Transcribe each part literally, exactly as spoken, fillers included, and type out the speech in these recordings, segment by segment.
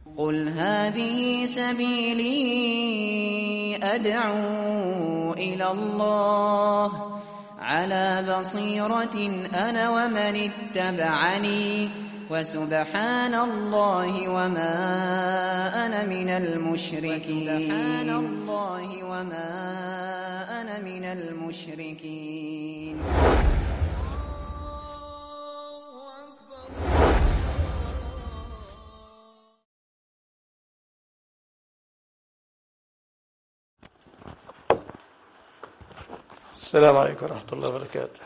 قل هذه سبيلي أدعو إلى الله على بصيرة أنا ومن اتبعني وسبحان الله وما أنا من المشركين سبحان الله وما أنا من المشركين. السلام عليكم ورحمة الله وبركاته.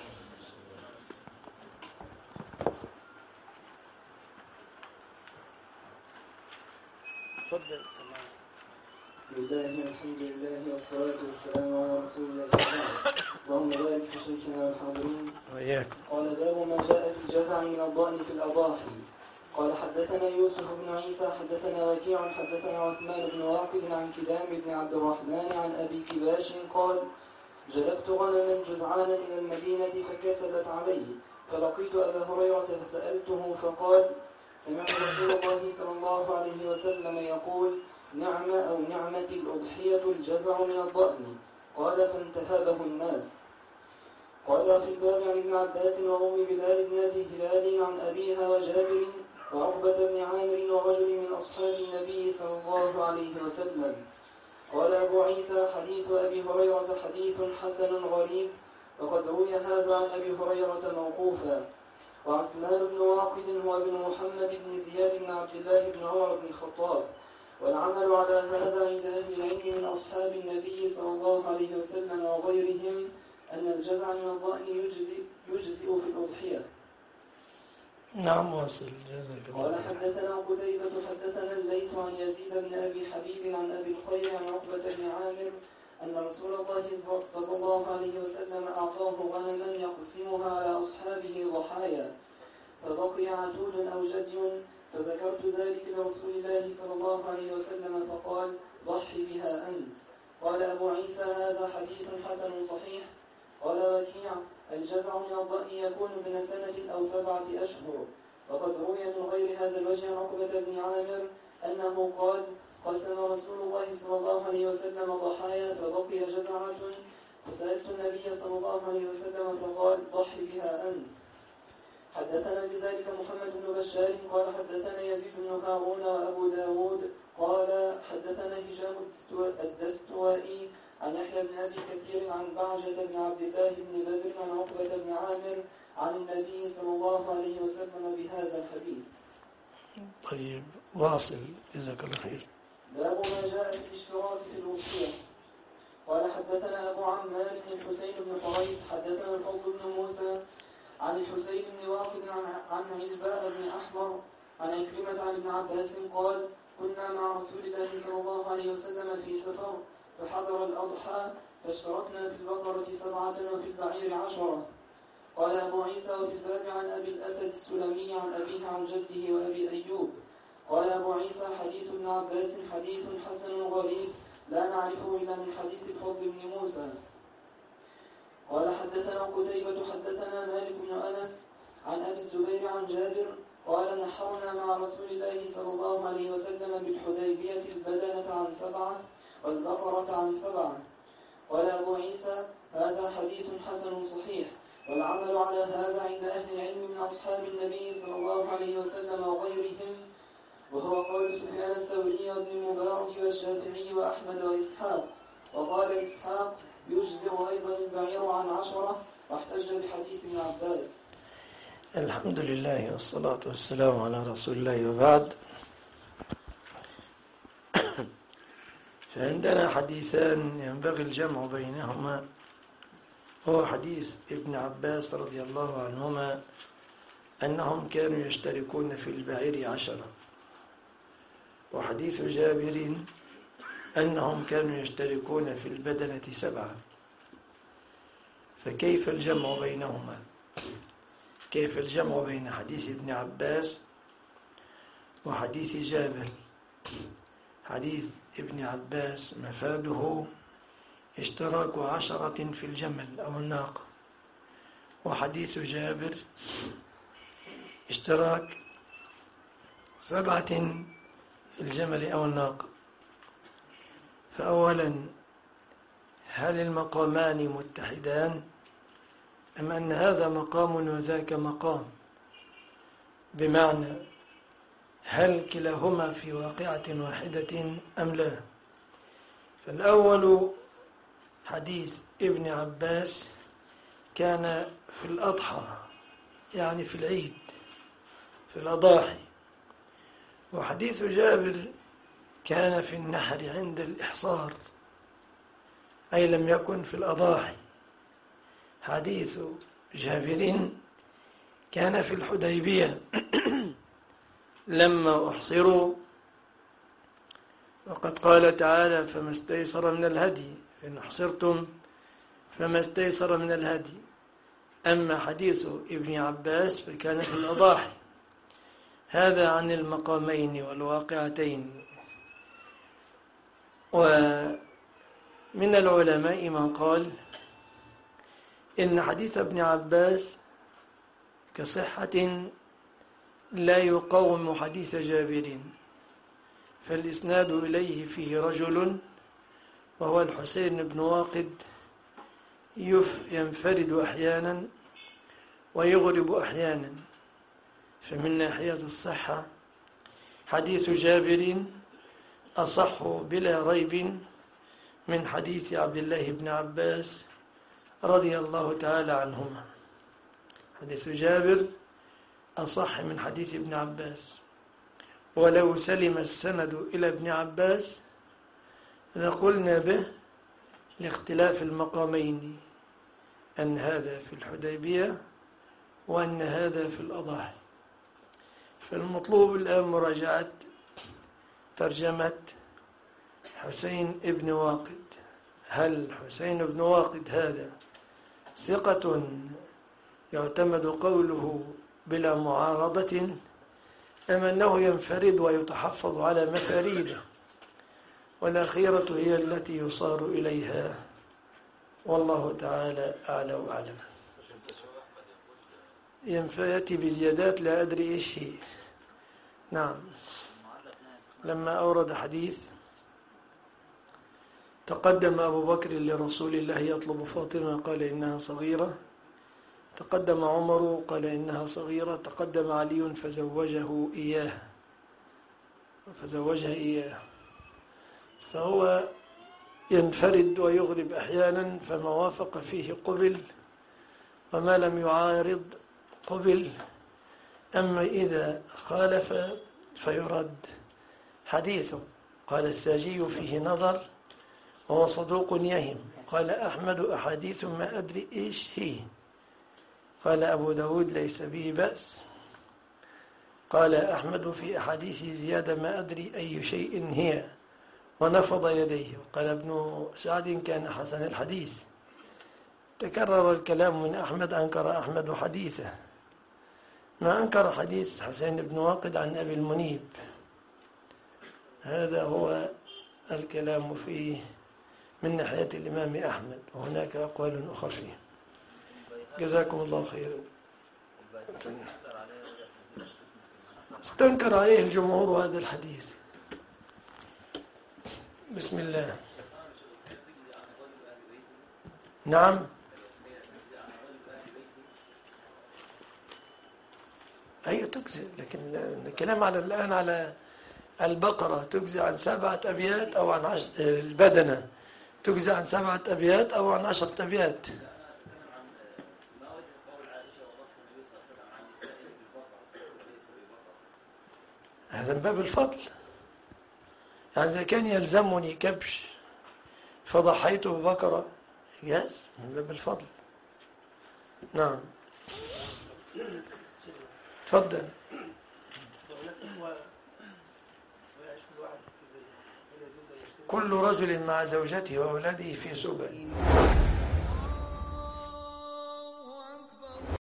بسم الله والحمد لله والصلاة والسلام على رسول الله. اللهم بارك في شيخنا والحاضرين. وإياكم. قال باب ما جاء في الجذع من الضأن في الأضاحي. قال حدثنا يوسف بن عيسى حدثنا وكيع حدثنا عثمان بن واقد عن كدام بن عبد الرحمن عن أبي كباش قال جلبت غنما جذعانا إلى المدينة فكسدت علي فلقيت أبا هريرة فسألته فقال سمعت رسول الله صلى الله عليه وسلم يقول نعم أو نعمة الأضحية الجذع من الضأن. قال فانتهبه الناس. قال في الباب عن ابن عباس وأم بلال ابنة هلال عن أبيها وجابر وعقبة بن عامر ورجل من أصحاب النبي صلى الله عليه وسلم. قال أبو عيسى حديث أبي هريرة حديث حسن غريب وقد روي هذا عن أبي هريرة موقوفا. وعثمان بن واقد هو ابن محمد بن زياد بن عبد الله بن عمر بن الخطاب. والعمل على هذا عند أهل العلم من أصحاب النبي صلى الله عليه وسلم وغيرهم أن الجذع من الضأن يجزئ, يجزئ في الأضحية. نعم واصل. قال حدثنا قتيبة حدثنا الليث عن يزيد بن أبي حبيب عن أبي الخير عن عقبة بن عامر أن رسول الله صلى الله عليه وسلم أعطاه غنما يقسمها على أصحابه ضحايا فبقي عتود أو جدي فذكرت ذلك لرسول الله صلى الله عليه وسلم فقال ضحي بها أنت. قال أبو عيسى هذا حديث حسن صحيح. قال وكيع الجذع من الضأن يكون ابن سنة أو سبعة أشهر. وقد روي من غير هذا الوجه عن عقبة بن عامر أنه قال قسم رسول الله صلى الله عليه وسلم ضحايا فبقي جذعة فسألت النبي صلى الله عليه وسلم فقال ضحي بها أنت. حدثنا بذلك محمد بن بشار قال حدثنا يزيد بن هارون وأبو داود قال حدثنا هشام الدستوائي عن يحيى بن أبي كثير عن بعجة بن عبد الله بن بدر عن عقبة بن عامر عن النبي صلى الله عليه وسلم بهذا الحديث. طيب واصل جزاك الله خير. باب ما جاء في الاشتراك في الوصية. قال حدثنا أبو عمار الحسين بن حريث حدثنا الفضل بن موسى عن الحسين بن واقد عن عن علباء بن أحمر عن عكرمة عن ابن عباس قال كنا مع رسول الله صلى الله عليه وسلم في سفر فحضر الأضحى فاشتركنا في البقرة سبعة وفي البعير عشرة. قال أبو عيسى وفي الباب عن أبي الأسد السلمي عن أبيه عن جده وأبي أيوب. قال أبو عيسى حديث ابن عباس حديث حسن غريب لا نعرفه إلا من حديث الفضل بن موسى. قال حدثنا قتيبة حدثنا مالك بن أنس عن أبي الزبير عن جابر قال نحرنا مع رسول الله صلى الله عليه وسلم بالحديبية البدنة عن سبعة والبقرة عن سبعة. قال أبو عيسى هذا حديث حسن صحيح. والعمل على هذا عند أهل العلم من أصحاب النبي صلى الله عليه وسلم وغيرهم وهو قول سفيان الثوري وابن المبارك والشافعي وأحمد وإسحاق. وقال إسحاق يجزئ أيضا البعير عن عشرة واحتج بحديث ابن عباس. الحمد لله والصلاة والسلام على رسول الله وبعد. فعندنا حديثان ينبغي الجمع بينهما. هو حديث ابن عباس رضي الله عنهما أنهم كانوا يشتركون في البعير عشرة، وحديث جابر أنهم كانوا يشتركون في البدنة سبعة. فكيف الجمع بينهما؟ كيف الجمع بين حديث ابن عباس وحديث جابر؟ حديث ابن عباس مفاده اشتراك عشرة في الجمل أو الناقة، وحديث جابر اشتراك سبعة الجمل أو الناقة. فأولا، هل المقامان متحدان أم أن هذا مقام وذاك مقام؟ بمعنى هل كلاهما في واقعة واحدة أم لا؟ فالأول حديث ابن عباس كان في الأضحى، يعني في العيد، في الأضاحي. وحديث جابر كان في النحر عند الإحصار، أي لم يكن في الأضاحي. حديث جابر كان في الحديبية لما أحصروا، وقد قال تعالى: فما استيسر من الهدي، فإن أحصرتم فما استيسر من الهدي. أما حديث ابن عباس فكان في الأضاحي. هذا عن المقامين والواقعتين. ومن العلماء من قال إن حديث ابن عباس كصحة لا يقاوم حديث جابر، فالإسناد إليه فيه رجل وهو الحسين بن واقد ينفرد أحيانا ويغرب أحيانا. فمن ناحية الصحة حديث جابر أصح بلا ريب من حديث عبد الله بن عباس رضي الله تعالى عنهما. حديث جابر أصح من حديث ابن عباس، ولو سلم السند إلى ابن عباس لقلنا به لاختلاف المقامين، أن هذا في الحديبية وأن هذا في الأضاحي. فالمطلوب الآن مراجعة ترجمة حسين ابن واقد. هل حسين بن واقد هذا ثقة يعتمد قوله بلا معارضة، أم أنه ينفرد ويتحفظ على مفاريده؟ والأخيرة هي التي يصار إليها، والله تعالى أعلى وأعلم. يأتي بزيادات لا أدري إيش هي. نعم. لما أورد حديث تقدم أبو بكر لرسول الله يطلب فاطمة قال إنها صغيرة، تقدم عمر قال إنها صغيرة، تقدم علي فزوجه إياها فزوجها إياها. فهو ينفرد ويغرب أحيانا، فما وافق فيه قبل وما لم يعارض قبل. أما إذا خالف فيرد حديثه. قال الساجي فيه نظر وهو صدوق يهم. قال أحمد أحاديث ما أدري إيش هي. قال أبو داود ليس به بأس. قال أحمد في أحاديث زيادة ما أدري أي شيء هي، ونفض يديه. قال ابن سعد كان حسن الحديث. تكرر الكلام من أحمد، أنكر أحمد حديثه، ما أنكر حديث حسين بن واقد عن أبي المنيب. هذا هو الكلام فيه من ناحية الإمام أحمد، وهناك أقوال أخرى فيه. جزاكم الله خيرا. استنكر عليه الجمهور هذا الحديث. بسم الله. نعم. أيوة تجزي، لكن الكلام على الآن على البقرة تجزي عن سبعة أبيات أو عن عشر. البدنة تجزي عن سبعة أبيات أو عن عشرة أبيات. هذا من باب الفضل. يعني إذا كان يلزمني كبش فضحيت ببقرة جاز من باب الفضل. نعم. تفضل. كل رجل مع زوجته وأولاده في سبل.